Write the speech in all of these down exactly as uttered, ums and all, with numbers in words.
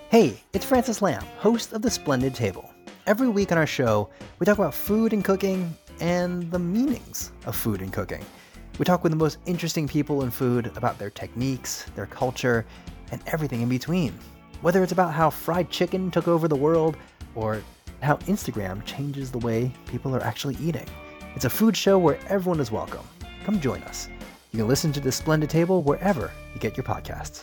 Hey, it's Francis Lamb, host of The Splendid Table. Every week on our show, we talk about food and cooking and the meanings of food and cooking. We talk with the most interesting people in food about their techniques, their culture, and everything in between. Whether it's about how fried chicken took over the world or how Instagram changes the way people are actually eating. It's a food show where everyone is welcome. Come join us. You can listen to The Splendid Table wherever you get your podcasts.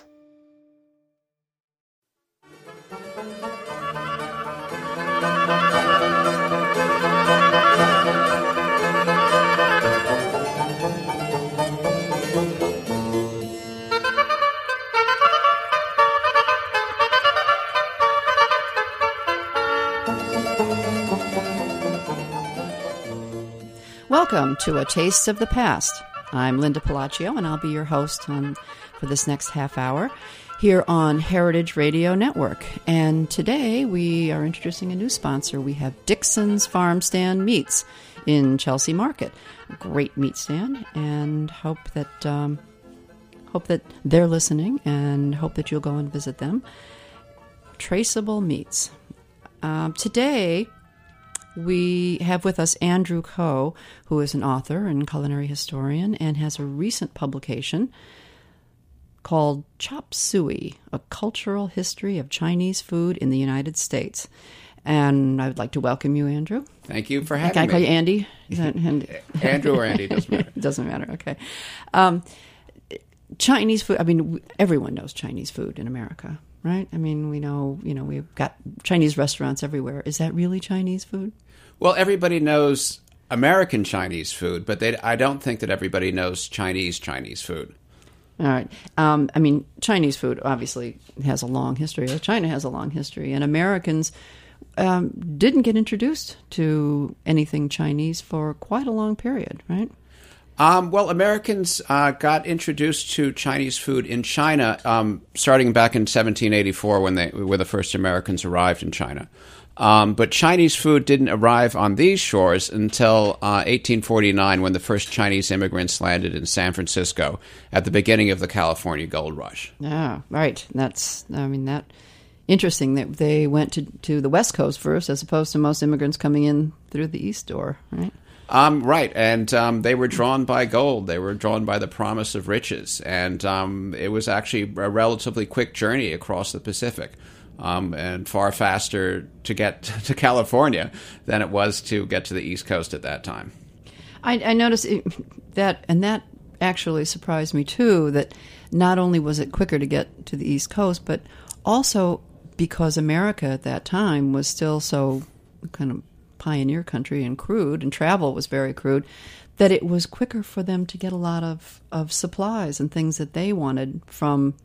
Welcome to A Taste of the Past. I'm Linda Palacio, and I'll be your host on, for this next half hour here on Heritage Radio Network. And today we are introducing a new sponsor. We have Dixon's Farm Stand Meats in Chelsea Market. A great meat stand, and hope that um, hope that they're listening, and hope that you'll go and visit them. Traceable meats. Um, today. We have with us Andrew Ko, who is an author and culinary historian and has a recent publication called Chop Suey, A Cultural History of Chinese Food in the United States. And I would like to welcome you, Andrew. Thank you for having Can I call me. you Andy? Is that Andy? Andrew or Andy, doesn't matter. Doesn't matter, okay. Um, Chinese food, I mean, everyone knows Chinese food in America, right? I mean, we know, you know, we've got Chinese restaurants everywhere. Is that really Chinese food? Well, everybody knows American Chinese food, but they, I don't think that everybody knows Chinese Chinese food. All right. Um, I mean, Chinese food obviously has a long history. China has a long history, and Americans um, didn't get introduced to anything Chinese for quite a long period, right? Um, well, Americans uh, got introduced to Chinese food in China um, starting back in seventeen eighty-four when they were the first Americans arrived in China. Um, but Chinese food didn't arrive on these shores until uh, eighteen forty-nine, when the first Chinese immigrants landed in San Francisco at the beginning of the California Gold Rush. Yeah, right. That's, I mean, that interesting that they went to, to the West Coast first, as opposed to most immigrants coming in through the East door, right? Um, right, and um, they were drawn by gold. They were drawn by the promise of riches, and um, it was actually a relatively quick journey across the Pacific. Um, and far faster to get to California than it was to get to the East Coast at that time. I, I noticed it, that, and that actually surprised me too, that not only was it quicker to get to the East Coast, but also because America at that time was still so kind of pioneer country and crude, and travel was very crude, that it was quicker for them to get a lot of, of supplies and things that they wanted from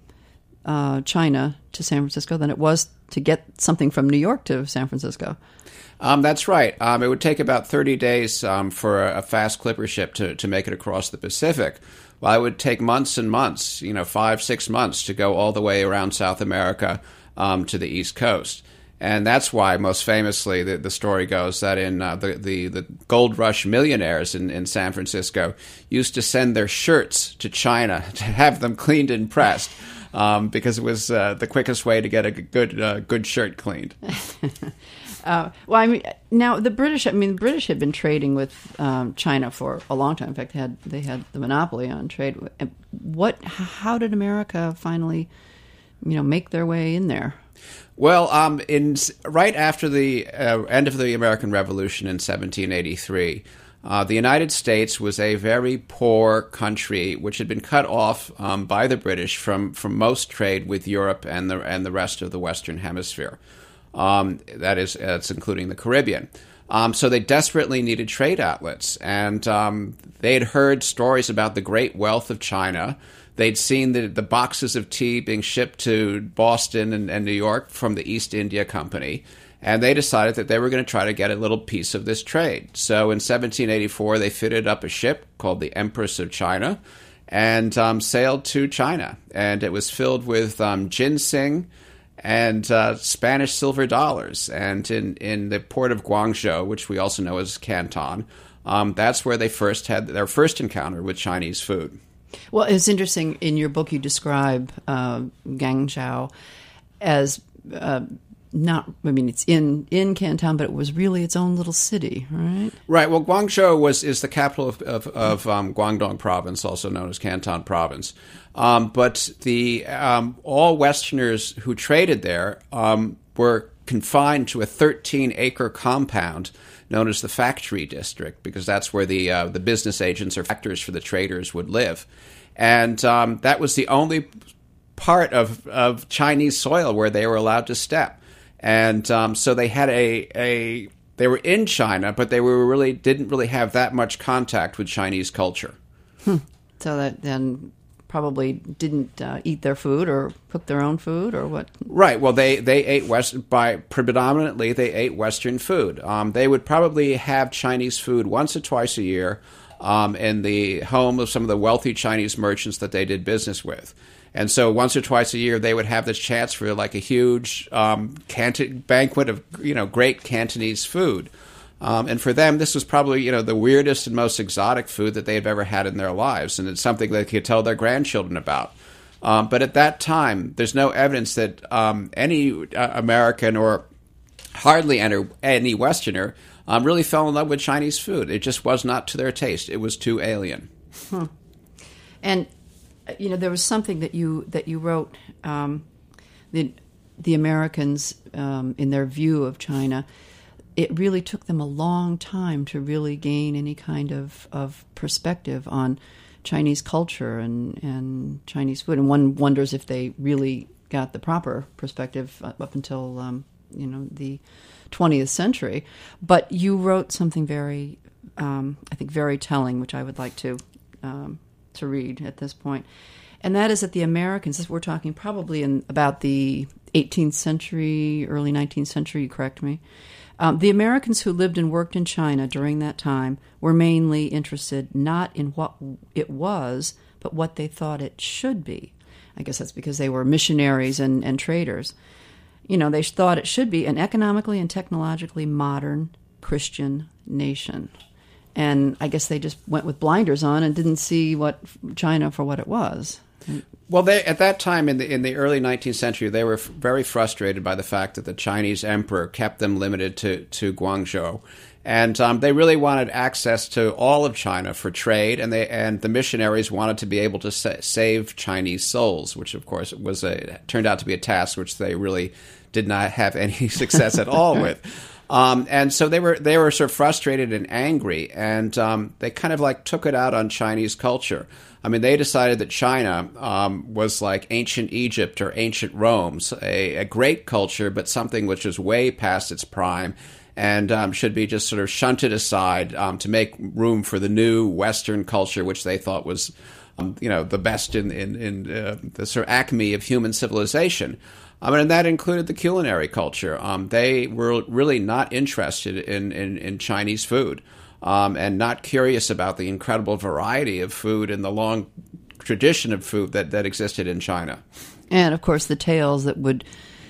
Uh, China to San Francisco than it was to get something from New York to San Francisco. Um, that's right. Um, it would take about thirty days um, for a, a fast clipper ship to, to make it across the Pacific. Well, it would take months and months, you know, five, six months to go all the way around South America um, to the East Coast. And that's why, most famously, the, the story goes that in uh, the, the, the gold rush millionaires in, in San Francisco used to send their shirts to China to have them cleaned and pressed. Um, because it was uh, the quickest way to get a good uh, good shirt cleaned. uh, well, I mean, now the British. I mean, the British had been trading with um, China for a long time. In fact, they had they had the monopoly on trade. What? How did America finally, you know, make their way in there? Well, um, in right after the uh, end of the American Revolution in seventeen eighty-three. Uh, the United States was a very poor country, which had been cut off um, by the British from, from most trade with Europe and the and the rest of the Western Hemisphere. Um, that is, that's including the Caribbean. Um, so they desperately needed trade outlets, and um, they had heard stories about the great wealth of China. They'd seen the, the boxes of tea being shipped to Boston and, and New York from the East India Company. And they decided that they were going to try to get a little piece of this trade. So in seventeen eighty-four, they fitted up a ship called the Empress of China and um, sailed to China. And it was filled with um, ginseng and uh, Spanish silver dollars. And in, in the port of Guangzhou, which we also know as Canton, um, that's where they first had their first encounter with Chinese food. Well, it's interesting. In your book, you describe uh, Guangzhou as uh, not, I mean, it's in, in Canton, but it was really its own little city, right? Right. Well, Guangzhou was is the capital of, of, of um, Guangdong Province, also known as Canton Province. Um, but the um, all Westerners who traded there um, were confined to a thirteen-acre compound known as the Factory District, because that's where the uh, the business agents or factors for the traders would live. And um, that was the only part of, of Chinese soil where they were allowed to step. And um, so they had a, a they were in China, but they were really didn't really have that much contact with Chinese culture. Hmm. So that then probably didn't uh, eat their food or cook their own food or what? Right. Well, they they ate West by predominantly they ate Western food. Um, they would probably have Chinese food once or twice a year um, in the home of some of the wealthy Chinese merchants that they did business with. And so once or twice a year, they would have this chance for like a huge um, Canton- banquet of, you know, great Cantonese food. Um, and for them, this was probably, you know, the weirdest and most exotic food that they've ever had in their lives. And it's something they could tell their grandchildren about. Um, but at that time, there's no evidence that um, any uh, American or hardly any, any Westerner um, really fell in love with Chinese food. It just was not to their taste. It was too alien. Hmm. And you know, there was something that you that you wrote. Um, the the Americans, um, in their view of China, it really took them a long time to really gain any kind of, of perspective on Chinese culture and, and Chinese food. And one wonders if they really got the proper perspective up until um, you know the twentieth century. But you wrote something very, um, I think, very telling, which I would like to. Um, to read at this point, and that is that the Americans, we're talking probably in about the eighteenth century, early nineteenth century, you correct me, um, the Americans who lived and worked in China during that time were mainly interested not in what it was, but what they thought it should be. I guess that's because they were missionaries and, and traders. You know, they thought it should be an economically and technologically modern Christian nation. And I guess they just went with blinders on and didn't see what China for what it was. Well, they, at that time in the in the early nineteenth century, they were f- very frustrated by the fact that the Chinese emperor kept them limited to, to Guangzhou. And um, they really wanted access to all of China for trade, and they and the missionaries wanted to be able to sa- save Chinese souls, which, of course, was a turned out to be a task which they really did not have any success at all with. Um, and so they were they were sort of frustrated and angry, and um, they kind of like took it out on Chinese culture. I mean, they decided that China um, was like ancient Egypt or ancient Rome, a, a great culture, but something which was way past its prime and um, should be just sort of shunted aside um, to make room for the new Western culture, which they thought was, um, you know, the best in in, in uh, the sort of acme of human civilization. Um, and that included the culinary culture. Um, they were really not interested in, in, in Chinese food um, and not curious about the incredible variety of food and the long tradition of food that, that existed in China. And, of course, the tales that would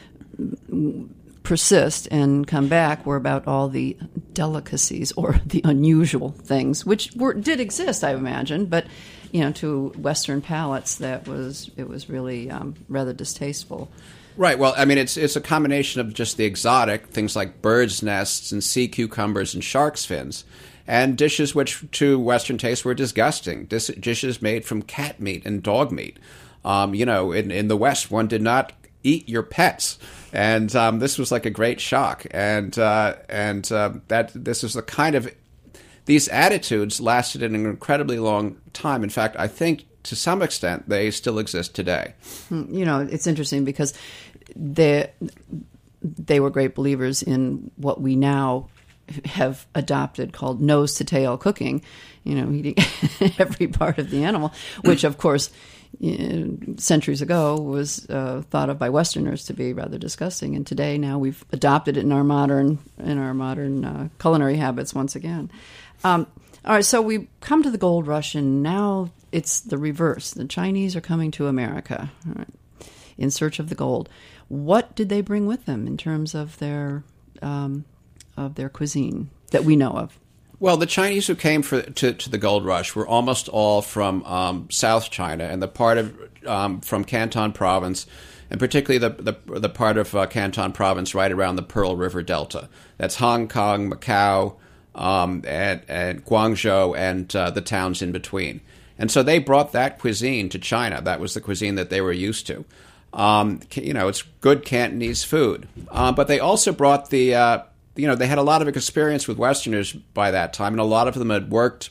persist and come back were about all the delicacies or the unusual things, which were, did exist, I imagine, but you know, to Western palates, that was it was really um, rather distasteful. Right. Well, I mean, it's it's a combination of just the exotic, things like birds' nests and sea cucumbers and shark's fins, and dishes which to Western taste were disgusting, Dis- dishes made from cat meat and dog meat. Um, you know, in, in the West, one did not eat your pets. And um, this was like a great shock. And uh, and uh, that this is the kind of, these attitudes lasted an incredibly long time. In fact, I think to some extent they still exist today. You know, it's interesting because they they were great believers in what we now have adopted called nose to tail cooking, you know, eating every part of the animal, which of course centuries ago was uh, thought of by Westerners to be rather disgusting, and today now we've adopted it in our modern in our modern uh, culinary habits once again. Um, all right, so we come to the gold rush, and now it's the reverse. The Chinese are coming to America, all right, in search of the gold. What did they bring with them in terms of their um, of their cuisine that we know of? Well, the Chinese who came for, to, to the gold rush were almost all from um, South China and the part of um, from Canton Province and particularly the the, the part of uh, Canton Province right around the Pearl River Delta. That's Hong Kong, Macau, um, and, and Guangzhou, and uh, the towns in between. And so they brought that cuisine to China. That was the cuisine that they were used to. Um, you know, it's good Cantonese food. Um, but they also brought the, uh, you know, they had a lot of experience with Westerners by that time, and a lot of them had worked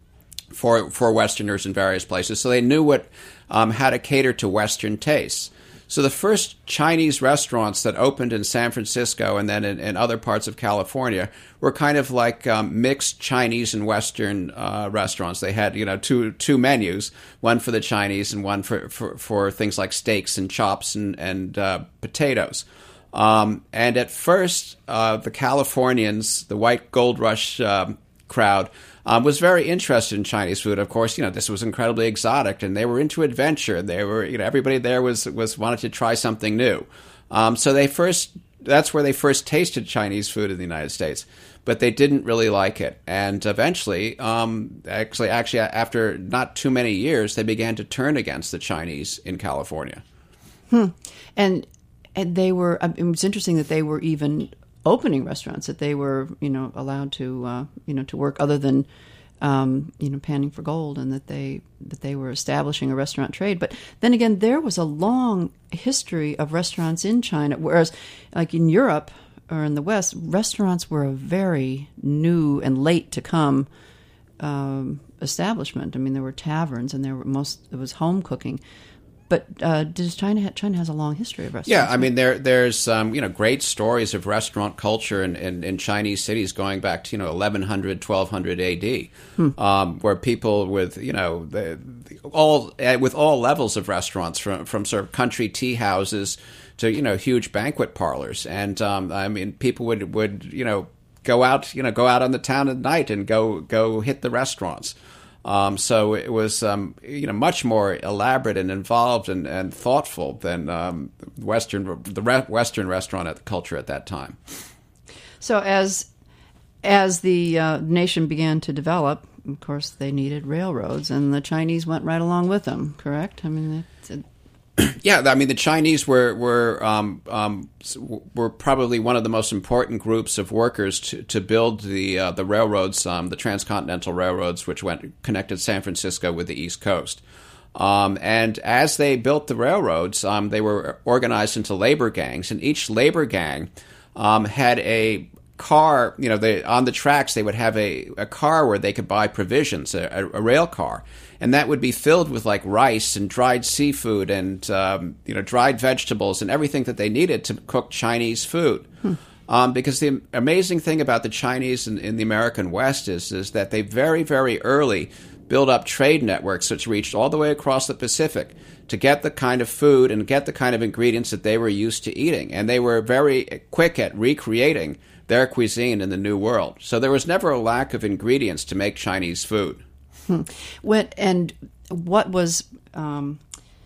for for Westerners in various places, so they knew what um, how to cater to Western tastes. So the first Chinese restaurants that opened in San Francisco and then in, in other parts of California were kind of like um, mixed Chinese and Western uh, restaurants. They had, you know, two two menus, one for the Chinese and one for, for, for things like steaks and chops and, and uh, potatoes. Um, and at first, uh, the Californians, the white gold rush um, crowd, Um, was very interested in Chinese food. Of course, you know, this was incredibly exotic, and they were into adventure. They were, you know, everybody there was was wanted to try something new. Um, so they first, that's where they first tasted Chinese food in the United States, but they didn't really like it. And eventually, um, actually, actually, after not too many years, they began to turn against the Chinese in California. Hmm. And and they were. It was interesting that they were even opening restaurants, that they were, you know, allowed to, uh, you know, to work other than, um, you know, panning for gold, and that they that they were establishing a restaurant trade. But then again, there was a long history of restaurants in China, whereas, like in Europe or in the West, restaurants were a very new and late to come um, establishment. I mean, there were taverns, and there were most it was home cooking. But uh, does China ha- China has a long history of restaurants? Yeah, I mean there there's um, you know great stories of restaurant culture in, in, in Chinese cities going back to you know eleven hundred, twelve hundred A D, hmm. um, where people with you know the, the, all uh, with all levels of restaurants, from from sort of country tea houses to you know huge banquet parlors, and um, I mean people would, would you know go out you know go out on the town at night and go go hit the restaurants. Um, so it was, um, you know, much more elaborate and involved and, and thoughtful than um, Western the re- Western restaurant at the culture at that time. So as as the uh, nation began to develop, of course, they needed railroads, and the Chinese went right along with them. Correct? I mean, it's a- yeah, I mean the Chinese were were um, um, were probably one of the most important groups of workers to, to build the uh, the railroads, um, the transcontinental railroads, which went connected San Francisco with the East Coast. Um, and as they built the railroads, um, they were organized into labor gangs, and each labor gang um, had a car. You know, they, on the tracks they would have a, a car where they could buy provisions, a, a rail car. And that would be filled with like rice and dried seafood and um, you know dried vegetables and everything that they needed to cook Chinese food. Hmm. Um, because the amazing thing about the Chinese in, in the American West is is that they very very early built up trade networks which reached all the way across the Pacific to get the kind of food and get the kind of ingredients that they were used to eating, and they were very quick at recreating their cuisine in the New World. So there was never a lack of ingredients to make Chinese food. Hmm. When, and what was, um,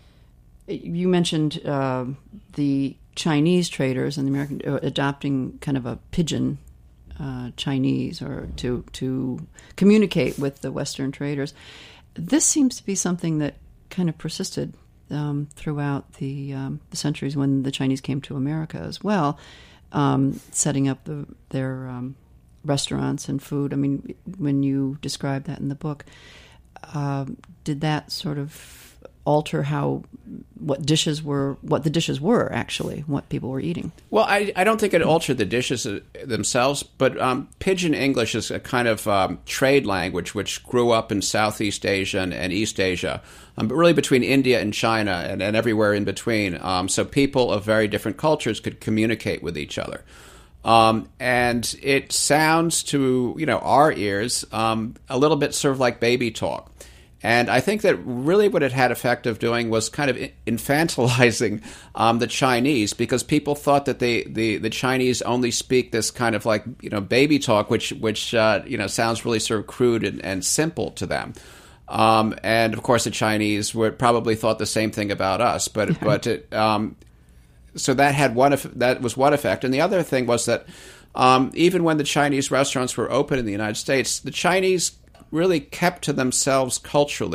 you mentioned uh, the Chinese traders and the American uh, adopting kind of a pidgin uh, Chinese or to, to communicate with the Western traders. This seems to be something that kind of persisted um, throughout the, um, the centuries when the Chinese came to America as well, um, setting up the, their um, restaurants and food. I mean, when you describe that in the book, uh, did that sort of alter how what dishes were, what the dishes were actually, what people were eating? Well, I, I don't think it altered the dishes themselves, but um, Pidgin English is a kind of um, trade language which grew up in Southeast Asia and, and East Asia, um, but really between India and China and, and everywhere in between. Um, so people of very different cultures could communicate with each other. Um, and it sounds to, you know, our ears um, a little bit sort of like baby talk. And I think that really what it had effect of doing was kind of infantilizing um, the Chinese, because people thought that they, the, the Chinese only speak this kind of like, you know, baby talk, which, which uh, you know, sounds really sort of crude and, and simple to them. Um, and, of course, the Chinese would probably thought the same thing about us. But, but it, um, so that had one, that was one effect. And the other thing was that um, even when the Chinese restaurants were open in the United States, the Chinese really kept to themselves culturally.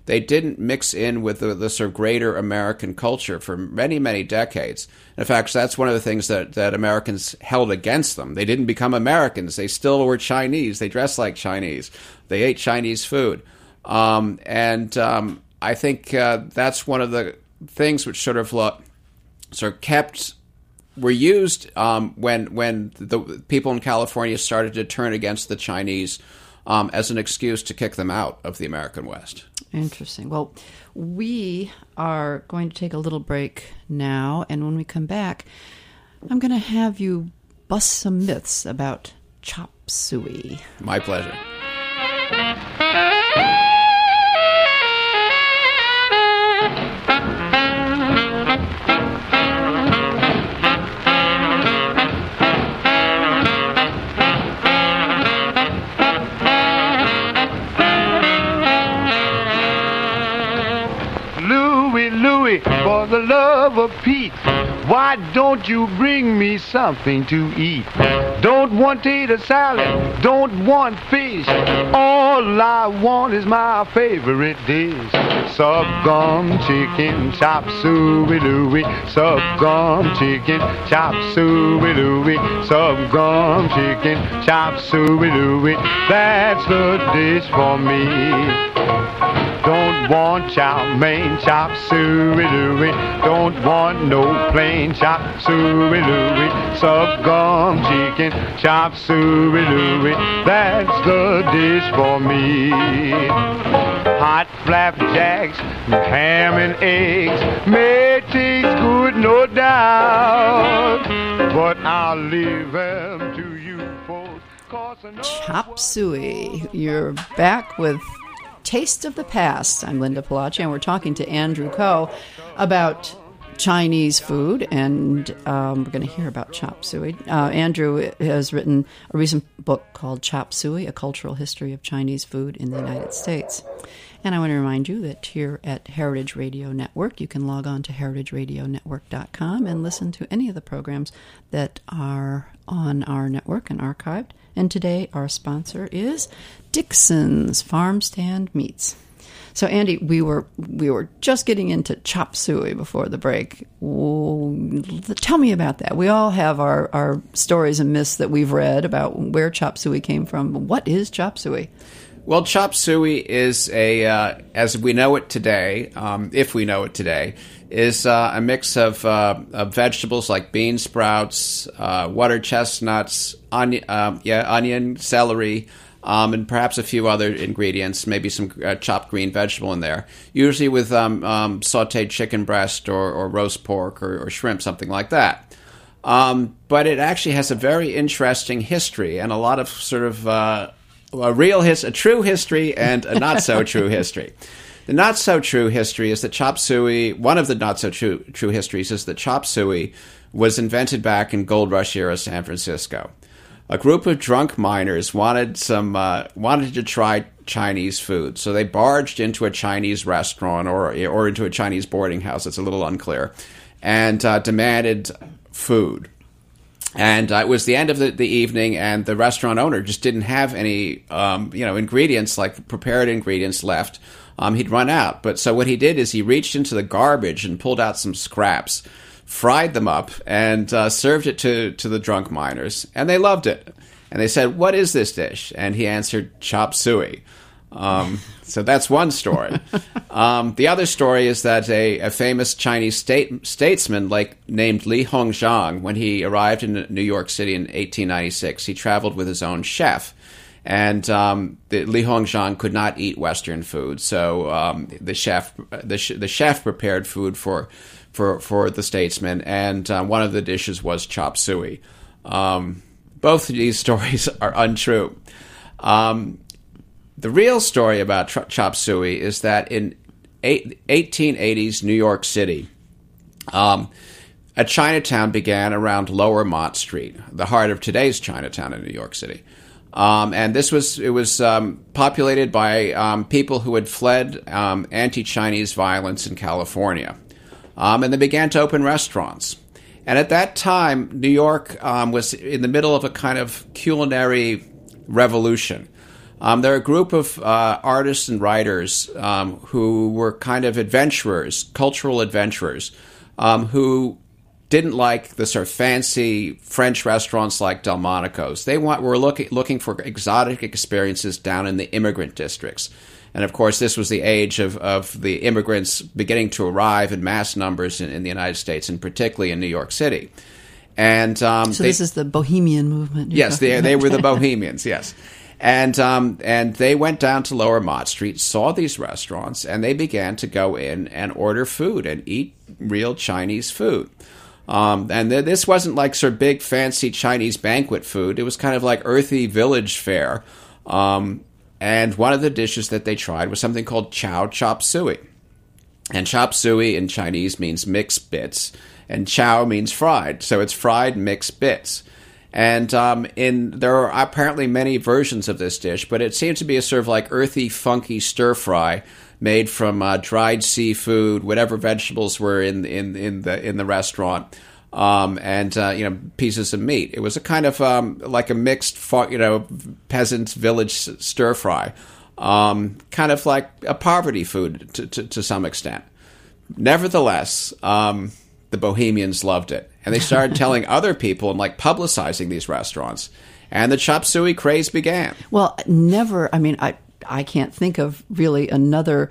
they didn't mix in with the, the sort of greater American culture for many, many decades. In fact, that's one of the things that, that Americans held against them. They didn't become Americans. They still were Chinese. They dressed like Chinese. They ate Chinese food. Um, and um, I think uh, that's one of the things which sort of uh, sort of kept were used um, when when the people in California started to turn against the Chinese um, as an excuse to kick them out of the American West. Interesting. Well, we are going to take a little break now, and when we come back, I'm going to have you bust some myths about chop suey. My pleasure. For the love of Pete, why don't you bring me something to eat? Don't want tater salad, don't want fish. All I want is my favorite dish. Sub-gum chicken, chop suey-dooey. Sub-gum chicken, chop suey-dooey. Sub-gum chicken, chop suey-dooey. That's the dish for me. Don't want chow mein, chop suey-dooey. Don't want no plain chop suey-dooey. Sub-gum chicken, chop suey-dooey. That's the dish for me. Hot flapjacks, ham and eggs may taste good, no doubt, but I'll leave them to you folks. Chop suey. You're back with Taste of the Past. I'm Linda Palacci, and we're talking to Andrew Ko about Chinese food, and um, we're going to hear about chop suey. Uh, Andrew has written a recent book called Chop Suey, A Cultural History of Chinese Food in the United States. And I want to remind you that here at Heritage Radio Network, you can log on to heritage radio network dot com and listen to any of the programs that are on our network and archived. And today our sponsor is Dixon's Farm Stand Meats. So, Andy, we were we were just getting into chop suey before the break. Ooh, tell me about that. We all have our, our stories and myths that we've read about where chop suey came from. What is chop suey? Well, chop suey is a, uh, as we know it today, um, if we know it today, is uh, a mix of, uh, of vegetables like bean sprouts, uh, water chestnuts, onion, um, yeah, onion, celery, um, and perhaps a few other ingredients, maybe some uh, chopped green vegetable in there, usually with um, um, sautéed chicken breast or, or roast pork or, or shrimp, something like that. Um, but it actually has a very interesting history and a lot of sort of uh, a real his, a true history and a not so true history. The not so true history is that chop suey, one of the not so true true histories is that chop suey was invented back in Gold Rush era San Francisco. A group of drunk miners wanted some uh, wanted to try Chinese food, so they barged into a Chinese restaurant or or into a Chinese boarding house. It's a little unclear, and uh, demanded food. And uh, it was the end of the, the evening, and the restaurant owner just didn't have any, um, you know, ingredients, like prepared ingredients left. Um, he'd run out. But so what he did is he reached into the garbage and pulled out some scraps, fried them up, and uh, served it to, to the drunk miners. And they loved it. And they said, "What is this dish?" And he answered, "Chop suey." Um, so that's one story. Um, the other story is that a, a famous Chinese state, statesman like named Li Hongzhang, when he arrived in New York City in eighteen ninety-six, he traveled with his own chef. And um, the, Li Hongzhang could not eat Western food, so um, the chef the, the chef prepared food for for, for the statesman, and uh, one of the dishes was chop suey. Um, both of these stories are untrue. Um, The real story about tr- chop suey is that in eight, eighteen eighties New York City, um, a Chinatown began around Lower Mott Street, the heart of today's Chinatown in New York City. Um, and this was it was um, populated by um, people who had fled um, anti-Chinese violence in California, um, and they began to open restaurants. And at that time, New York um, was in the middle of a kind of culinary revolution. Um, they're a group of uh, artists and writers um, who were kind of adventurers, cultural adventurers, um, who didn't like the sort of fancy French restaurants like Delmonico's. They want, were looking looking for exotic experiences down in the immigrant districts. And, of course, this was the age of, of the immigrants beginning to arrive in mass numbers in, in the United States, and particularly in New York City. And um, So they, this is the Bohemian movement. you're Yes, talking they, about. they were the Bohemians, yes. And um, and they went down to Lower Mott Street, saw these restaurants, and they began to go in and order food and eat real Chinese food. Um, and th- this wasn't like sort of big, fancy Chinese banquet food. It was kind of like earthy village fare. Um, and one of the dishes that they tried was something called chow chop suey. And chop suey in Chinese means mixed bits, and chow means fried. So it's fried mixed bits. And um, in there are apparently many versions of this dish, but it seems to be a sort of like earthy, funky stir fry made from uh, dried seafood, whatever vegetables were in in in the in the restaurant, um, and uh, you know, pieces of meat. It was a kind of um, like a mixed, you know, peasant village stir fry, um, kind of like a poverty food to to, to some extent. Nevertheless, um, the Bohemians loved it, and they started telling other people and like publicizing these restaurants, and the chop suey craze began. Well, never, I mean, I I can't think of really another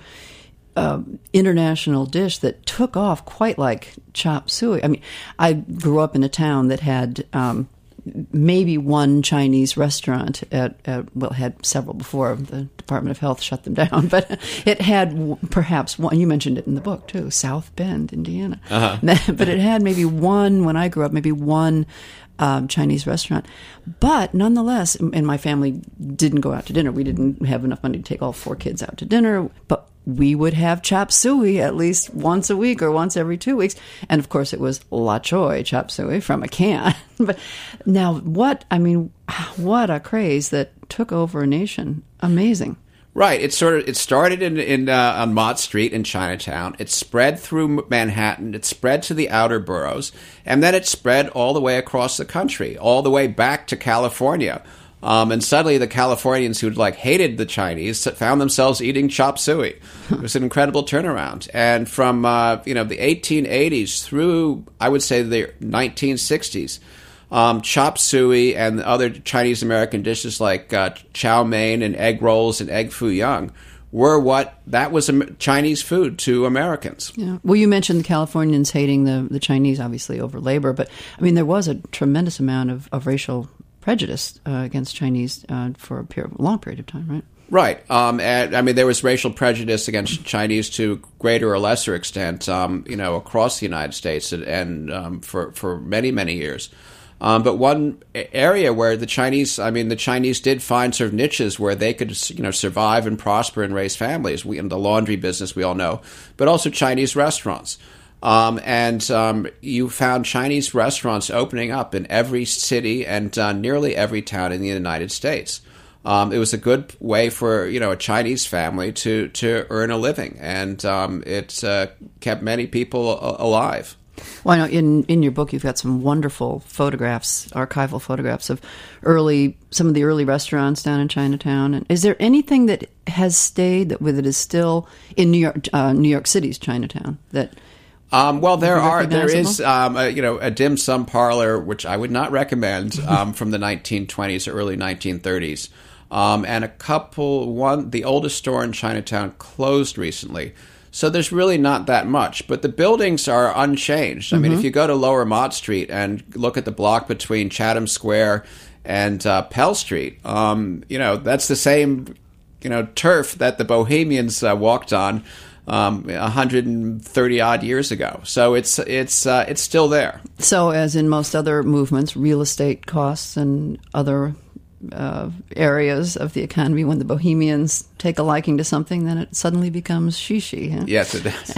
um, international dish that took off quite like chop suey. I mean, I grew up in a town that had um, maybe one Chinese restaurant at, at, well, it had several before the Department of Health shut them down, but it had w- perhaps one, you mentioned it in the book too, South Bend, Indiana. Uh-huh. But it had maybe one, when I grew up, maybe one Um, Chinese restaurant. But nonetheless, and my family didn't go out to dinner. We didn't have enough money to take all four kids out to dinner, but we would have chop suey at least once a week or once every two weeks. And of course, it was La Choy chop suey from a can. But now, what, I mean, what a craze that took over a nation. Amazing. Right. It sort of it started in in uh, on Mott Street in Chinatown. It spread through Manhattan. It spread to the outer boroughs, and then it spread all the way across the country, all the way back to California. Um, and suddenly, the Californians who like hated the Chinese found themselves eating chop suey. It was an incredible turnaround. And from uh, you know the eighteen eighties through, I would say, the nineteen sixties. Um, chop suey and other Chinese American dishes like uh, chow mein and egg rolls and egg foo young were what that was a Chinese food to Americans. Yeah. Well, you mentioned the Californians hating the, the Chinese, obviously, over labor, but I mean, there was a tremendous amount of, of racial prejudice uh, against Chinese uh, for a, period, a long period of time, right? Right. Um, and, I mean, there was racial prejudice against Chinese to greater or lesser extent, um, you know, across the United States and, and um, for, for many, many years. Um, but one area where the Chinese, I mean, the Chinese did find sort of niches where they could, you know, survive and prosper and raise families. We, in the laundry business, we all know, but also Chinese restaurants. Um, and um, you found Chinese restaurants opening up in every city and uh, nearly every town in the United States. Um, it was a good way for, you know, a Chinese family to, to earn a living, and um, it uh, kept many people a- alive. Well, I know in, in your book you've got some wonderful photographs, archival photographs of early some of the early restaurants down in Chinatown. And is there anything that has stayed that with it is still in New York, uh, New York City's Chinatown that? Um, well, there are there is um, a, you know a dim sum parlor which I would not recommend um, from the nineteen twenties or early nineteen thirties, um, and a couple. One the oldest store in Chinatown closed recently. So there's really not that much, but the buildings are unchanged. I mm-hmm. mean, if you go to Lower Mott Street and look at the block between Chatham Square and uh, Pell Street, um, you know, that's the same, you know, turf that the Bohemians uh, walked on um, one hundred thirty odd years ago. So it's it's uh, it's still there. So, as in most other movements, real estate costs and other Uh, areas of the economy, when the Bohemians take a liking to something, then it suddenly becomes shishi. Huh? Yes, it does.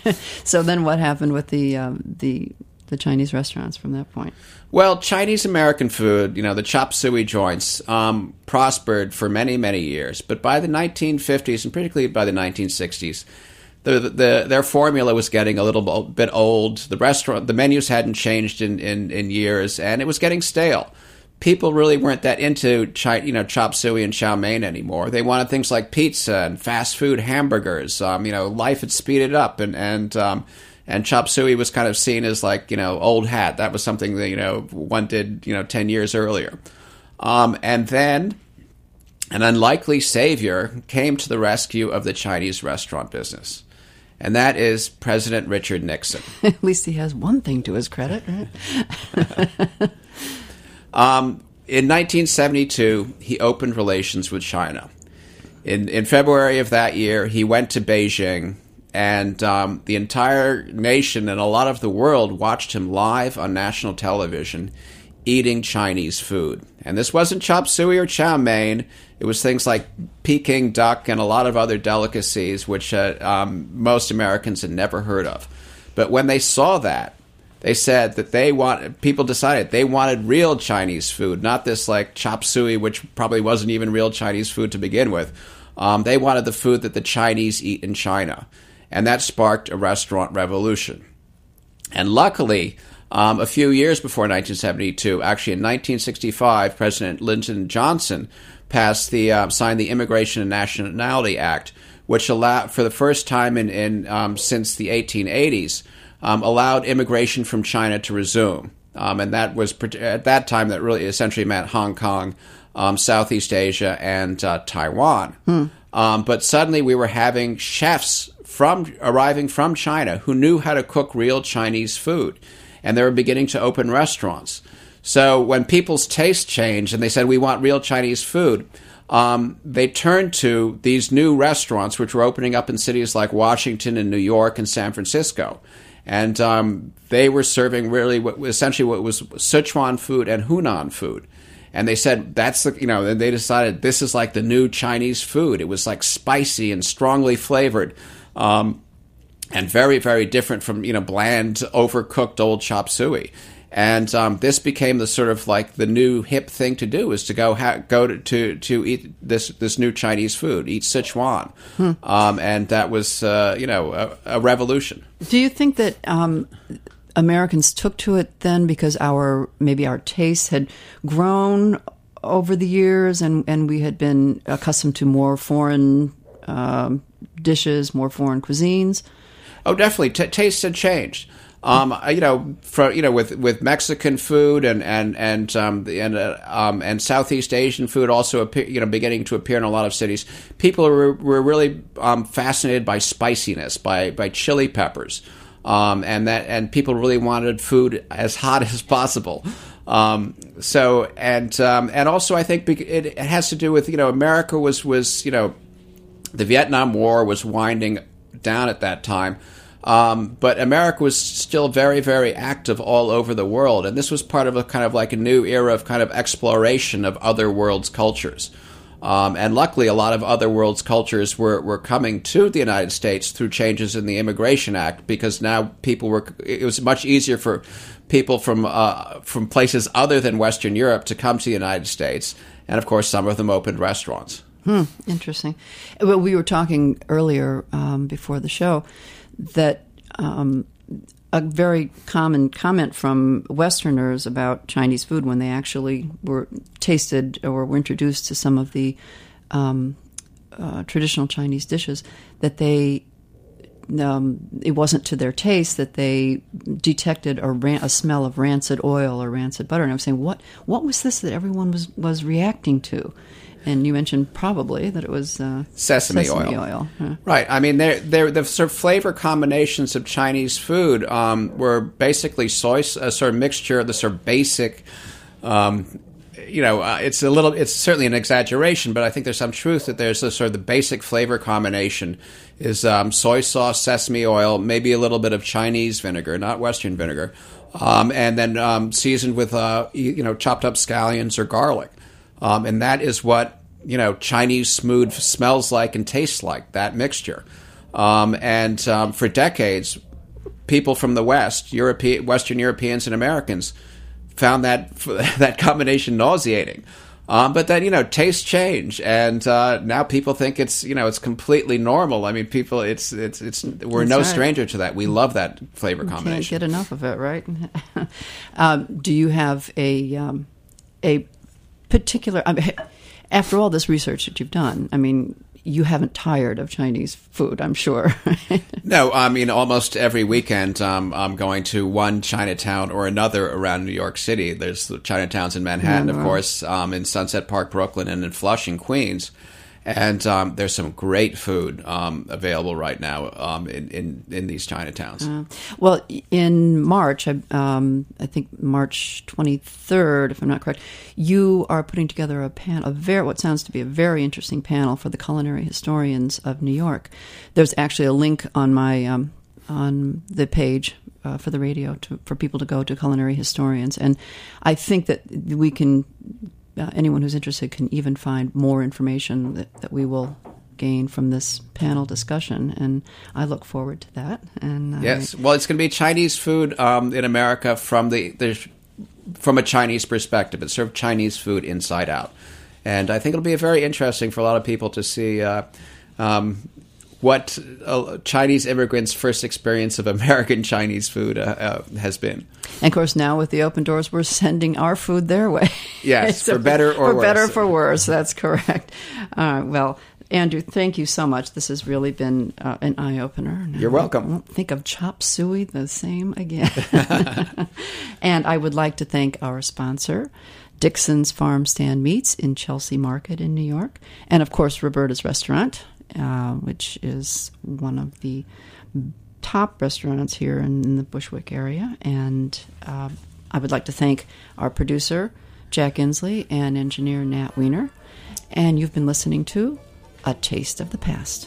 So then, what happened with the um, the the Chinese restaurants from that point? Well, Chinese American food, you know, the chop suey joints, um, prospered for many, many years. But by the nineteen fifties, and particularly by the nineteen sixties, the, the their formula was getting a little bit old. The restaurant, the menus hadn't changed in, in, in years, and it was getting stale. people really weren't that into chi- you know chop suey and chow mein anymore. They wanted things like pizza and fast food hamburgers. Um, you know, life had speeded up, and and um, and chop suey was kind of seen as like you know old hat. That was something that you know one did you know ten years earlier, um, and then an unlikely savior came to the rescue of the Chinese restaurant business. And that is President Richard Nixon. At least he has one thing to his credit, right? um, in nineteen seventy-two, he opened relations with China. In, in February of that year, he went to Beijing, and um, the entire nation and a lot of the world watched him live on national television eating Chinese food. And this wasn't chop suey or chow mein. It was things like Peking duck and a lot of other delicacies, which uh, um, most Americans had never heard of. But when they saw that, they said that they want. People decided they wanted real Chinese food, not this like chop suey, which probably wasn't even real Chinese food to begin with. Um, they wanted the food that the Chinese eat in China, and that sparked a restaurant revolution. And luckily, um, a few years before nineteen seventy-two, actually in nineteen sixty-five, President Lyndon Johnson passed the uh, signed the Immigration and Nationality Act, which allowed, for the first time in, in um, since the eighteen eighties, um, allowed immigration from China to resume. Um, and that was at that time that really essentially meant Hong Kong, um, Southeast Asia, and uh, Taiwan. Hmm. Um, but suddenly we were having chefs from arriving from China who knew how to cook real Chinese food, and they were beginning to open restaurants. So when people's tastes changed and they said, we want real Chinese food, um, they turned to these new restaurants, which were opening up in cities like Washington and New York and San Francisco. And um, they were serving really what, essentially what was Sichuan food and Hunan food. And they said, that's the, you know, and they decided this is like the new Chinese food. It was like spicy and strongly flavored. Um, and very, very different from, you know, bland, overcooked old chop suey. And um, this became the sort of like the new hip thing to do, is to go ha- go to, to to eat this this new Chinese food, eat Sichuan, hmm. um, and that was uh, you know a, a revolution. Do you think that um, Americans took to it then because our maybe our tastes had grown over the years, and, and we had been accustomed to more foreign um, dishes, more foreign cuisines? Oh, definitely. T- tastes had changed. Um, you know, for, you know, with, with Mexican food and and and um, and uh, um, and Southeast Asian food also appear, you know, beginning to appear in a lot of cities. People were were really um, fascinated by spiciness, by by chili peppers, um, and that and people really wanted food as hot as possible. Um, so and um, and also I think it, it has to do with, you know, America was was you know, the Vietnam War was winding down at that time. Um, but America was still very, very active all over the world, and this was part of a kind of like a new era of kind of exploration of other worlds' cultures. Um, and luckily, a lot of other worlds' cultures were, were coming to the United States through changes in the Immigration Act, because now people were. It was much easier for people from uh, from places other than Western Europe to come to the United States, and of course, some of them opened restaurants. Hmm, interesting. Well, we were talking earlier um, before the show that um, a very common comment from Westerners about Chinese food when they actually were tasted or were introduced to some of the um, uh, traditional Chinese dishes, that they um, it wasn't to their taste, that they detected a, ran- a smell of rancid oil or rancid butter. And I was saying, what what was this that everyone was, was reacting to? And you mentioned probably that it was uh, sesame, sesame oil. oil. Huh. Right. I mean, they're, they're, the sort of flavor combinations of Chinese food um, were basically soy, a sort of mixture of the sort of basic, um, you know, uh, it's a little, it's certainly an exaggeration, but I think there's some truth that there's a sort of the basic flavor combination is um, soy sauce, sesame oil, maybe a little bit of Chinese vinegar, not Western vinegar, um, and then um, seasoned with, uh, you know, chopped up scallions or garlic. Um, and that is what, you know, Chinese smooth smells like and tastes like, that mixture. Um, and um, for decades, people from the West, Europe, Western Europeans and Americans, found that that combination nauseating. Um, but then, you know, tastes change, and uh, now people think it's, you know, it's completely normal. I mean, people, it's it's it's we're That's no right. stranger to that. We love that flavor you combination. Can't get enough of it, right? um, do you have a um, a particular, I mean, after all this research that you've done, I mean, you haven't tired of Chinese food, I'm sure. No, I mean, almost every weekend um, I'm going to one Chinatown or another around New York City. There's the Chinatowns in Manhattan, Oh, wow. of course, um, in Sunset Park, Brooklyn, and in Flushing, Queens. And um, there's some great food um, available right now um, in, in, in these Chinatowns. Uh, well, in March, I, um, I think March twenty-third, if I'm not correct, you are putting together a panel, a very, what sounds to be a very interesting panel for the culinary historians of New York. There's actually a link on my um, on the page uh, for the radio to, for people to go to culinary historians, and I think that we can. Uh, anyone who's interested can even find more information that, that we will gain from this panel discussion, and I look forward to that. And I, Yes, well, it's going to be Chinese food um, in America from the, the from a Chinese perspective. It's sort of Chinese food inside out, and I think it'll be very interesting for a lot of people to see uh, um, what uh, Chinese immigrants' first experience of American Chinese food uh, uh, has been. And of course, now with the open doors, we're sending our food their way. Yes, So for better or for worse. better for worse. That's correct. Uh, well, Andrew, thank you so much. This has really been uh, an eye opener. Now, You're welcome. I won't think of chop suey the same again. And I would like to thank our sponsor, Dixon's Farm Stand Meats in Chelsea Market in New York, and of course Roberta's Restaurant, uh, which is one of the top restaurants here in, in the Bushwick area. And uh, I would like to thank our producer, Jack Inslee, and engineer Nat Weiner. And you've been listening to A Taste of the Past.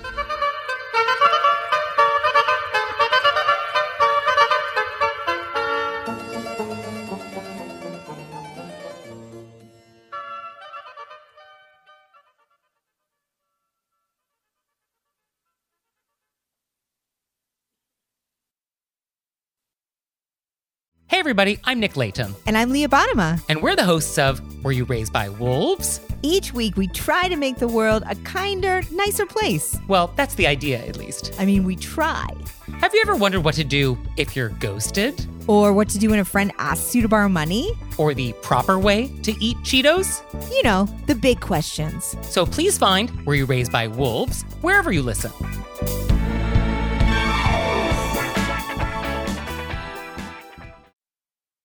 Hey everybody, I'm Nick Latham, And I'm Leah Bottima. and we're the hosts of Were You Raised by Wolves? Each week, we try to make the world a kinder, nicer place. Well, that's the idea, at least. I mean, we try. Have you ever wondered what to do if you're ghosted? Or what to do when a friend asks you to borrow money? Or the proper way to eat Cheetos? You know, the big questions. So please find Were You Raised by Wolves wherever you listen.